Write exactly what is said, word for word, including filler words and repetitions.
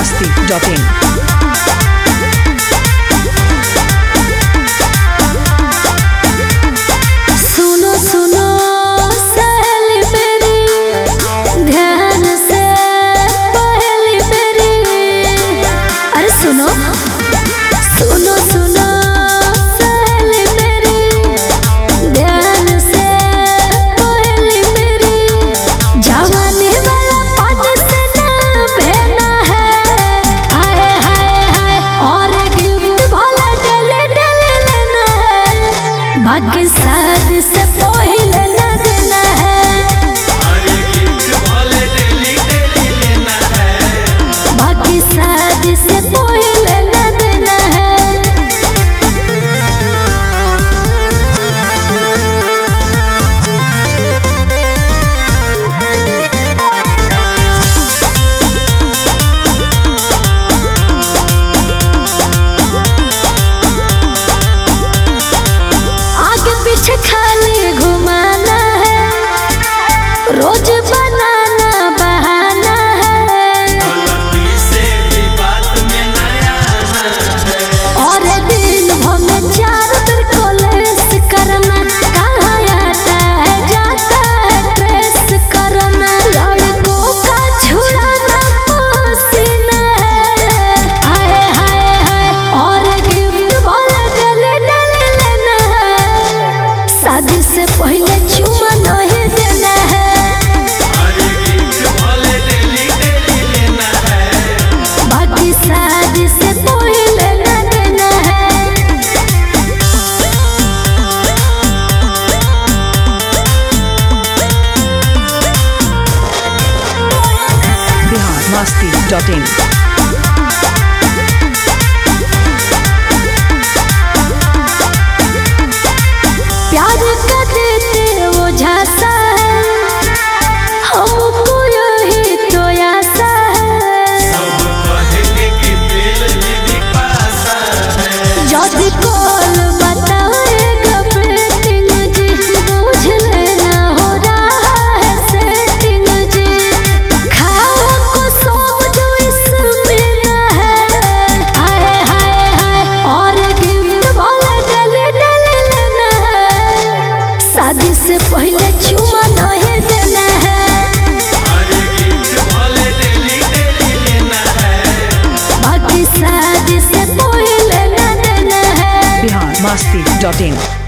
masti dot in. बाकी शादी से पहले न देना है, बाकी शादी से पहले न देना है। पीछे खाली घुमाना है, रोज बनाना बहाना है, और दिन भर में चार बार कॉलेज करना, कहाँ आता है जाता है ट्रेस करना, लड़कों का छुड़ाना पसीना है, हाय हाय हाय, और गिफ्ट वाला गले डाले लेना है, शादी से पहले चुमा नहीं देना है, बाकी शादी से पहले न देना है। Bihar masti dot in. प्यार का देते वो झांसा है, हमको यही तो आशा है, जल्दी कॉल बताएगा बेटिंग जी, बुझ लेना हो रहा है सेटिंग जी, खाओ को सब जो इसमें ना है, हाय हाय हाय, और गिफ्ट वाला गले डाले लेना है, शादी से पहले चुमा नहीं देना है, बाकी शादी से पहले न देना है। Bihar masti dot in.